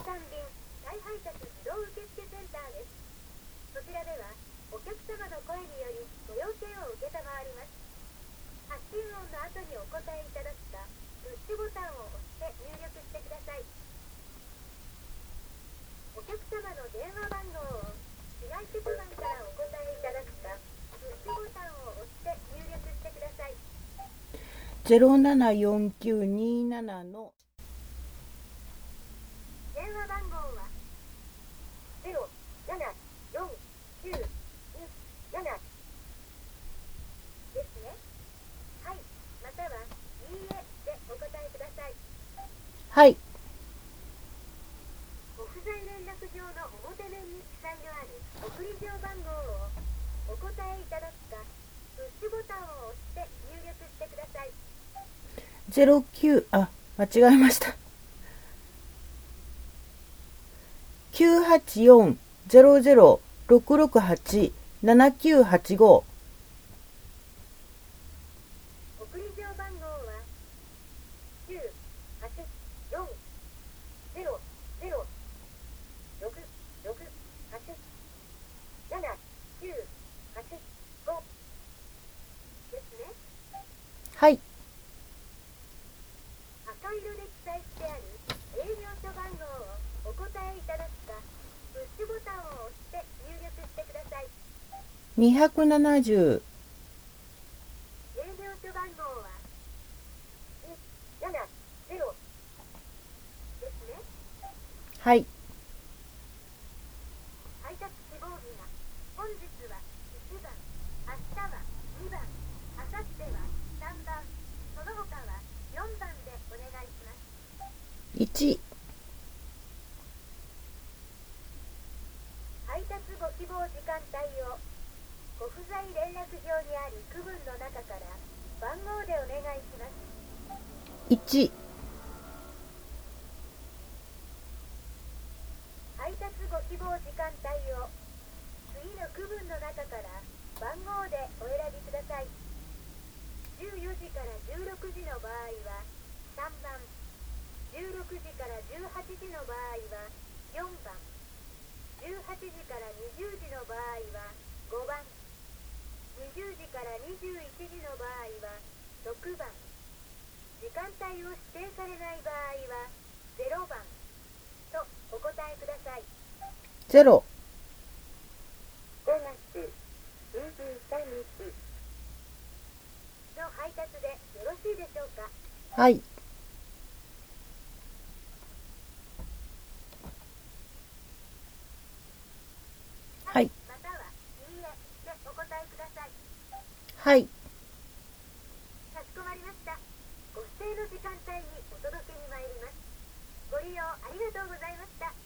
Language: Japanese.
山便再配達自動受付センターです。こちらではお客様の声によりご要件を承ります。発信音の後にお答えいただくか、プッシュボタンを押して入力してください。お客様の電話番号を市外局番からお答えいただくか、プッシュボタンを押して入力してください。 074927の電話番号は074927ですね。はい、またはいいえでお答えください。 はい。 ご不在連絡状の表面に記載のある送り状番号をお答えいただくか、プッシュボタンを押して入力してください。 間違えました。984-00-668-7985。 送り状番号は984-0-668-7985ですね。 はい。 赤色で記載してある営業所番号をお答えいただくか、プッシュボタンを押して入力してください。 270。 営業所番号は270ですね。 はい。 配達希望日が本日は1番、明日は2番、明後日は3番、その他は4番でお願いします。 1。 配達ご希望時間帯をご不在連絡表にある区分の中から番号でお願いします。 1。 配達ご希望時間帯を次の区分の中から番号でお選びください。14時から16時の場合は3番、16時から18時の場合は4番、18時から20時の場合は5番、20時から21時の場合は6番、時間帯を指定されない場合は0番とお答えください。 0。 5月23日の配達でよろしいでしょうか。 はい。はい。 またはいいえでお答えください。 はい。 かしこまりました。ご指定の時間帯にお届けに参ります。ご利用ありがとうございました。